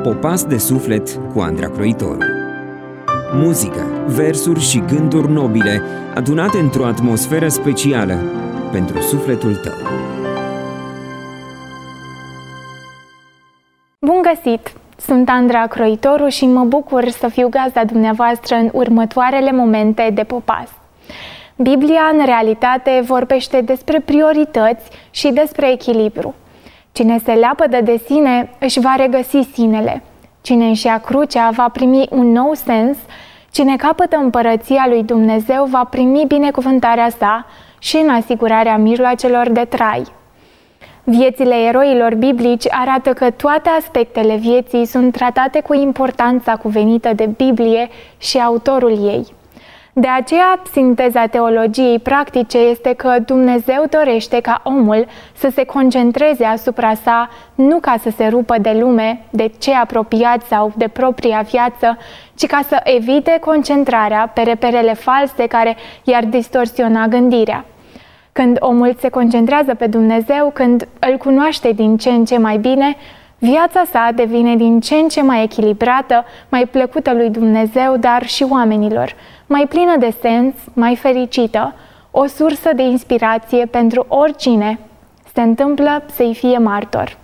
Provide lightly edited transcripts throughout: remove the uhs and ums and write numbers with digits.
Popas de suflet cu Andra Croitoru. Muzică, versuri și gânduri nobile adunate într-o atmosferă specială pentru sufletul tău. Bun găsit! Sunt Andra Croitoru și mă bucur să fiu gazda dumneavoastră în următoarele momente de Popas. Biblia, în realitate, vorbește despre priorități și despre echilibru. Cine se leapădă de sine își va regăsi sinele. Cine își ia crucea va primi un nou sens. Cine capătă împărăția lui Dumnezeu va primi binecuvântarea sa și în asigurarea mijloacelor de trai. Viețile eroilor biblici arată că toate aspectele vieții sunt tratate cu importanța cuvenită de Biblie și autorul ei. De aceea, sinteza teologiei practice este că Dumnezeu dorește ca omul să se concentreze asupra sa, nu ca să se rupă de lume, de cei apropiați sau de propria viață, ci ca să evite concentrarea pe reperele false care i-ar distorsiona gândirea. Când omul se concentrează pe Dumnezeu, când îl cunoaște din ce în ce mai bine, viața sa devine din ce în ce mai echilibrată, mai plăcută lui Dumnezeu, dar și oamenilor, mai plină de sens, mai fericită, o sursă de inspirație pentru oricine se întâmplă să-i fie martor.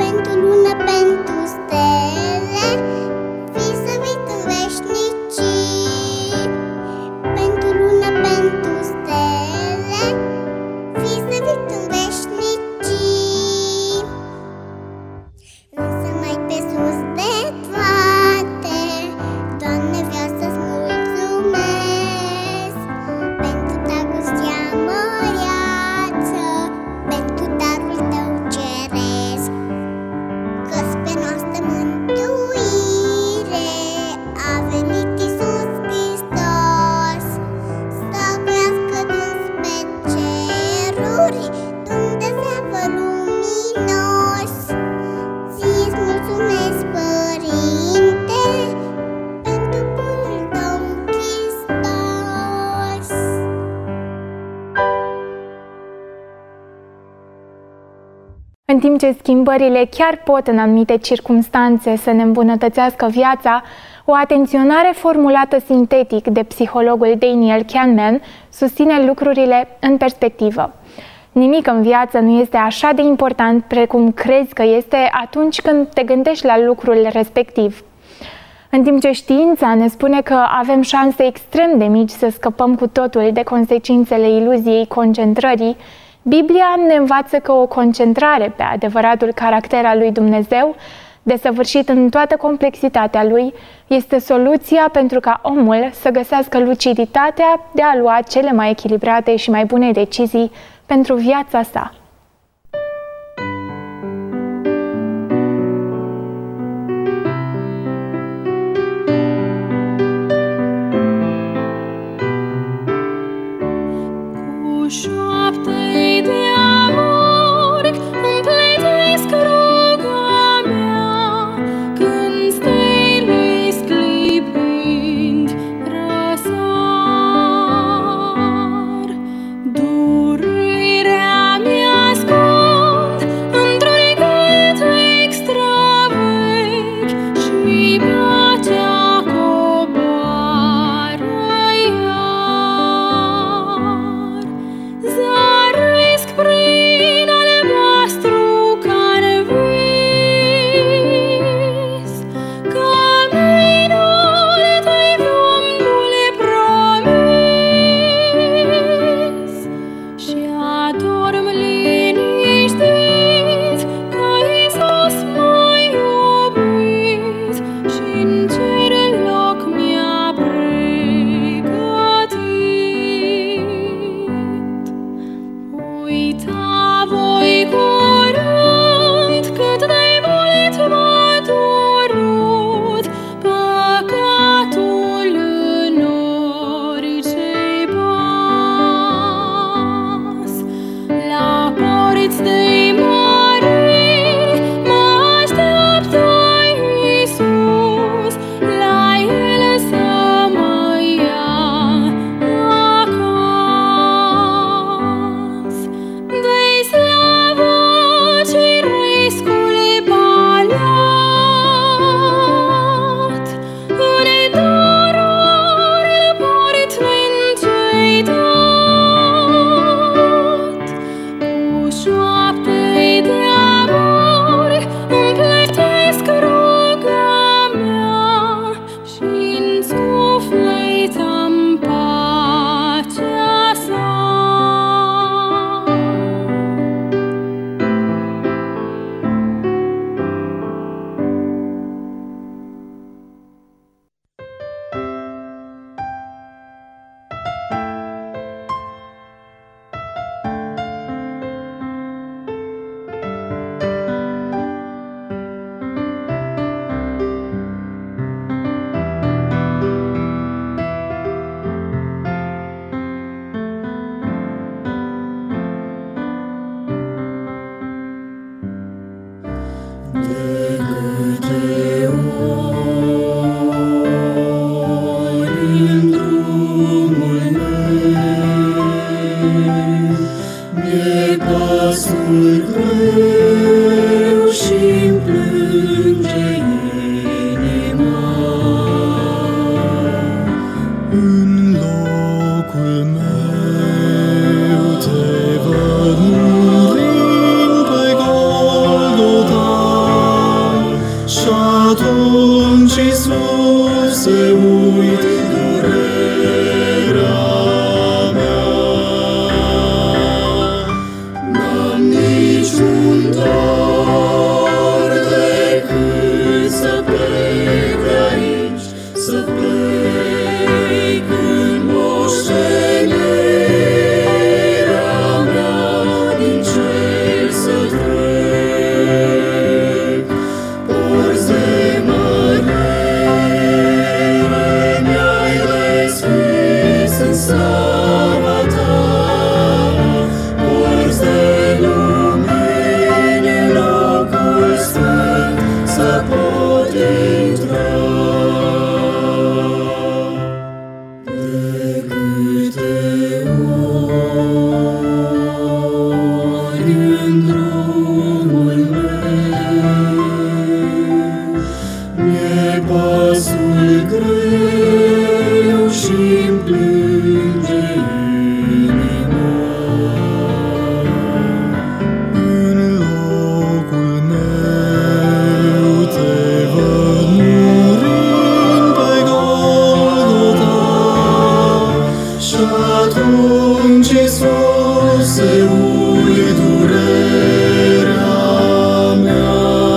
Pentru lună, pentru stele, fii slăvit în veșnicii. Pentru lună, pentru stele, fii slăvit în veșnicii. Însă mai pe sus de toate, Doamne, vreau să-ți mulțumesc pentru dragostea măreață, pentru darul tău ceresc. Că spre noastră mântuire a venit Iisus Hristos. Slăvească dâns pe ceruri Dumnezeul luminos. Ție-ți mulțumesc, Părinte, pentru bunul tău Hristos. În timp ce schimbările chiar pot în anumite circumstanțe să ne îmbunătățească viața, o atenționare formulată sintetic de psihologul Daniel Kahneman susține lucrurile în perspectivă. Nimic în viață nu este așa de important precum crezi că este atunci când te gândești la lucrul respectiv. În timp ce știința ne spune că avem șanse extrem de mici să scăpăm cu totul de consecințele iluziei concentrării, Biblia ne învață că o concentrare pe adevăratul caracter al lui Dumnezeu, desăvârșit în toată complexitatea lui, este soluția pentru ca omul să găsească luciditatea de a lua cele mai echilibrate și mai bune decizii pentru viața sa. Cu șoapte de amor împletesc ruga mea, când stele sclipind răsar. Durerea mi-ascund într-un regret extra vechi și pacea coboară iar. Zăresc prin albastru canvis, căminul tăi Domnul promis, și adorm liniștit că Iisus m-a iubit și-n cer loc mi-a pregătit. Uita voi curând cât de mult m-a durut păcatul în orice pas. La porți de-i măriri mă așteaptă Iisus, la El să mă ia acasă. De-i slavă cerescul palat, în daruri îl port neîncetat. Cu șoapte de amor împletesc ruga mea și-n suflet am pacea sa. Pasul greu și-mi plânge inima. În locul meu te văd murind pe Golgota. sus se uit durerea mea. N-am niciun dor decât să plec de aici, să plec în moștenirea mea, din cer să trec. Porți de mărire mi-ai deschis în slava ta, porți de lumini în locul sfânt să pot intra. De câte ori în drumul meu mi-e pasul greu și-mi plânge inima. În locul meu te văd murind pe Golgota, și atunci, Iisuse, uit durerea mea.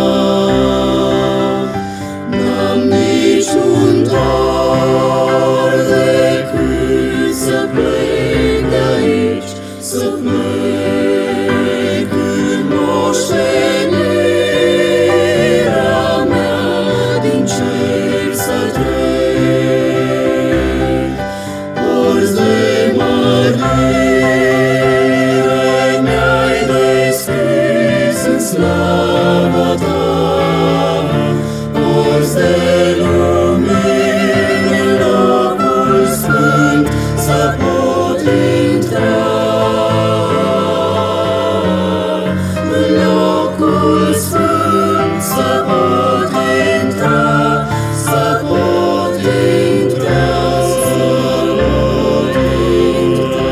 N-am niciun dor decât să plec de aici, să plec în moștenirea mea, din cer să trec. Porți de mărire mi-ai deschis în slava ta, porți de lumini în locul sfânt să pot intra. În locul sfânt să pot intra, să pot intra, să pot intra.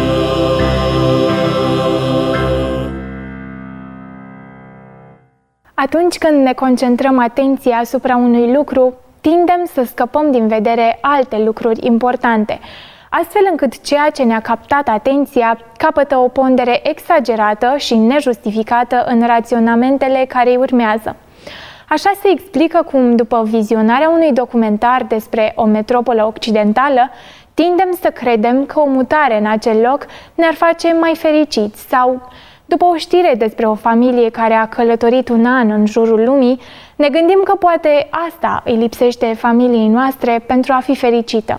Atunci când ne concentrăm atenția asupra unui lucru, tindem să scăpăm din vedere alte lucruri importante, astfel încât ceea ce ne-a captat atenția capătă o pondere exagerată și nejustificată în raționamentele care îi urmează. Așa se explică cum, după vizionarea unui documentar despre o metropolă occidentală, tindem să credem că o mutare în acel loc ne-ar face mai fericiți sau, după o știre despre o familie care a călătorit un an în jurul lumii, ne gândim că poate asta îi lipsește familiei noastre pentru a fi fericită.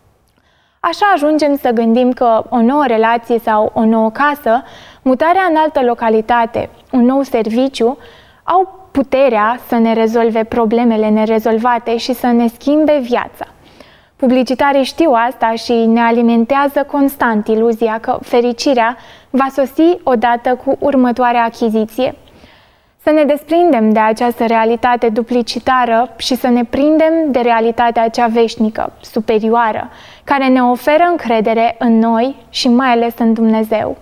Așa ajungem să gândim că o nouă relație sau o nouă casă, mutarea în altă localitate, un nou serviciu, au puterea să ne rezolve problemele nerezolvate și să ne schimbe viața. Publicitarii știu asta și ne alimentează constant iluzia că fericirea va sosi odată cu următoarea achiziție. Să ne desprindem de această realitate duplicitară și să ne prindem de realitatea cea veșnică, superioară, care ne oferă încredere în noi și mai ales în Dumnezeu.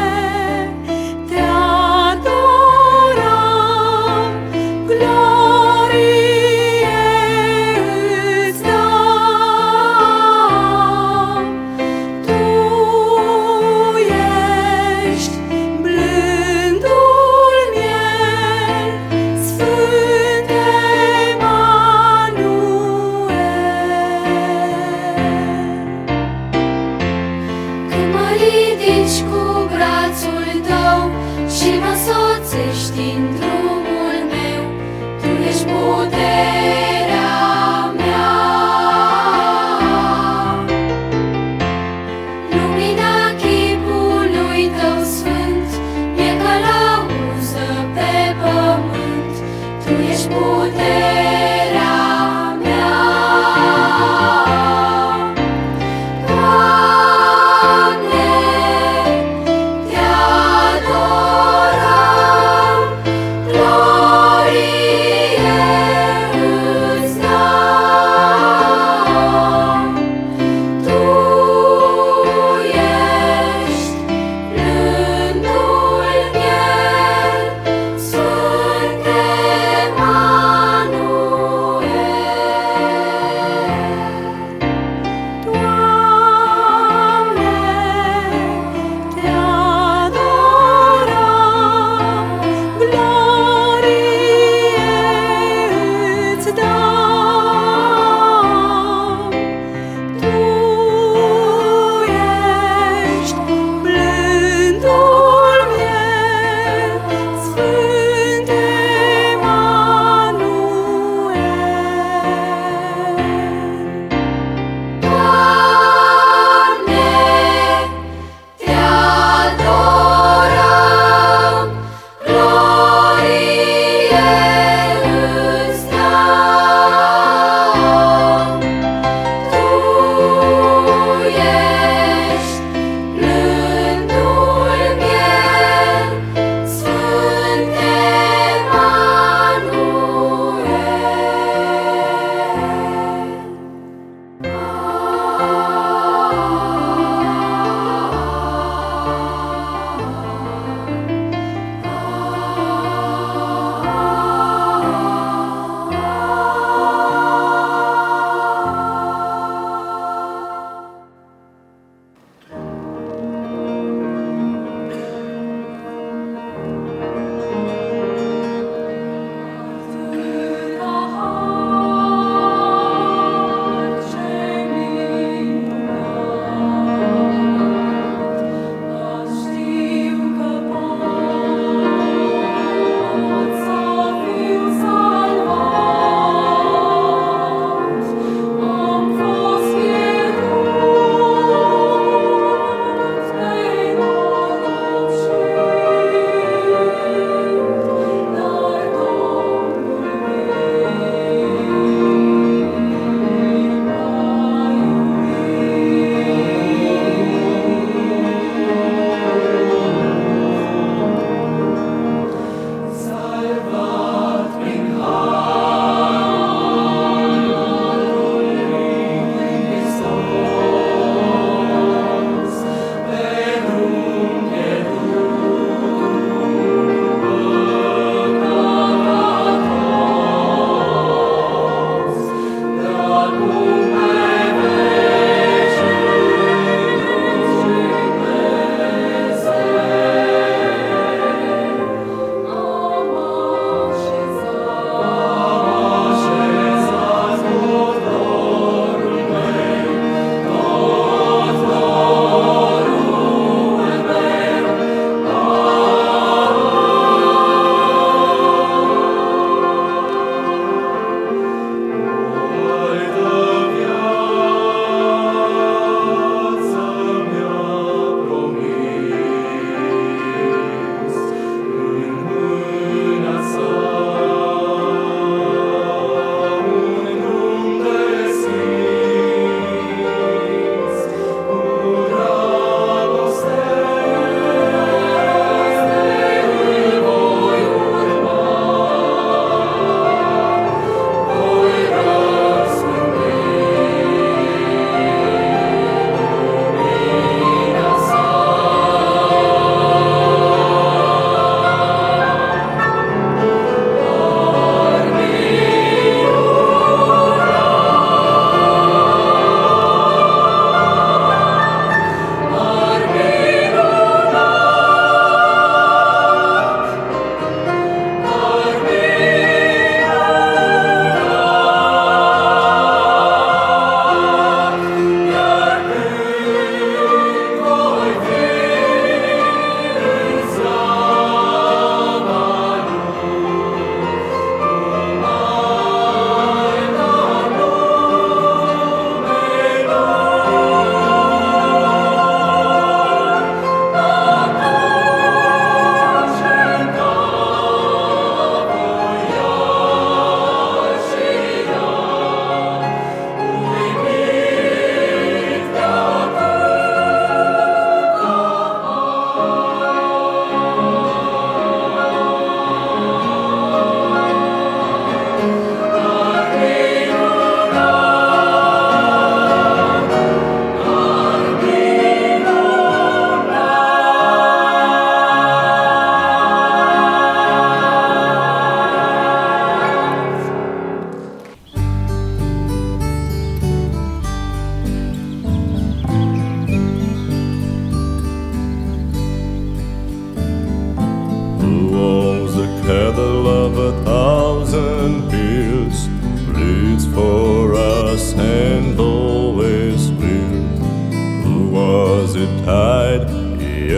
Gloria ești puterea mea. Lumina chipului tău sfânt e călăuză pe pământ. Tu ești puterea mea. Doamne, te adorăm, glorie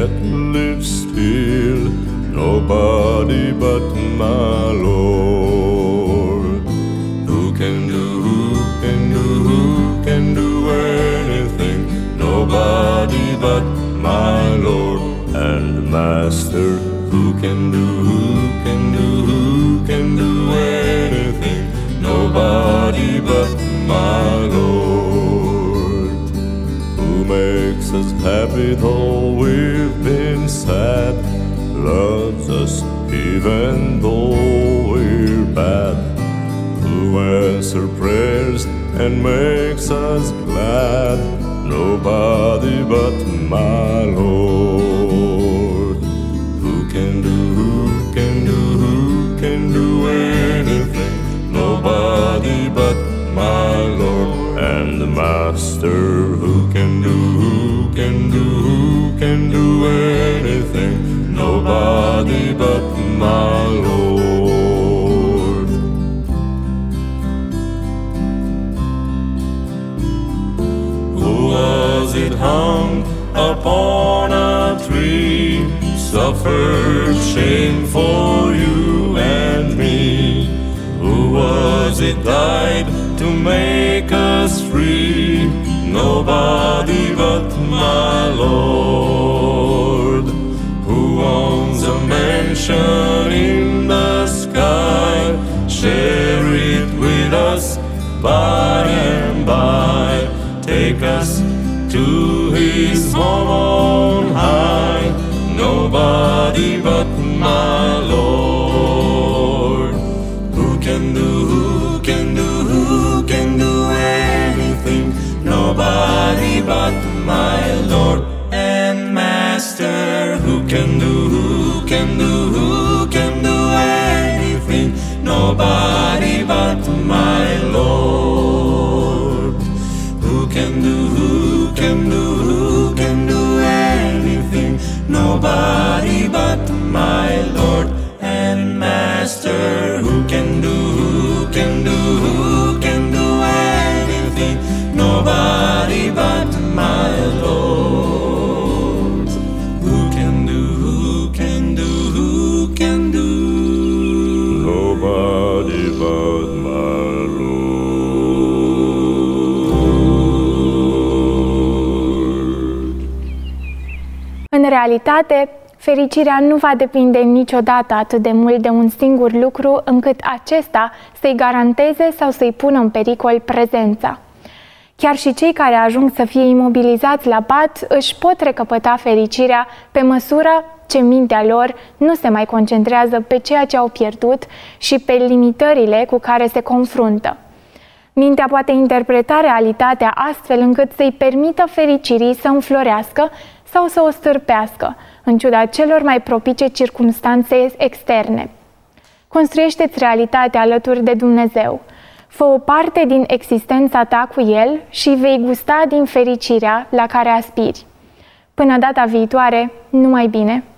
yet live still, nobody but my Lord. Who can do anything? Nobody but my Lord and Master. Who can do anything? Nobody but my Lord. Who makes us happy though we've been sad, loves us even though we're bad, who answers prayers and makes us glad, nobody but my Lord. Who can do anything? Nobody but my Lord and the Master. Who can do anything? Nobody but my Lord. Who was it hung upon a tree, suffered shame for you and me? Who was it died to make us free? Nobody but my Lord. Who owns a mansion in the sky, share it with us by and by, take us to his home on high, nobody but my Lord. Who can do anything? Nobody but my Lord and Master. Who can do anything? Nobody but my Lord. Who can do anything? Nobody but my Lord and Master. Who can do anything? Nobody but my Lord. Who can do nobody but my Lord. În realitate, fericirea nu va depinde niciodată atât de mult de un singur lucru încât acesta să-i garanteze sau să-i pună în pericol prezența. Chiar și cei care ajung să fie imobilizați la pat își pot recăpăta fericirea pe măsură ce mintea lor nu se mai concentrează pe ceea ce au pierdut și pe limitările cu care se confruntă. Mintea poate interpreta realitatea astfel încât să-i permită fericirii să înflorească sau să o stârpească, în ciuda celor mai propice circumstanțe externe. Construiește-ți realitatea alături de Dumnezeu. Fă o parte din existența ta cu El și vei gusta din fericirea la care aspiri. Până data viitoare, numai bine!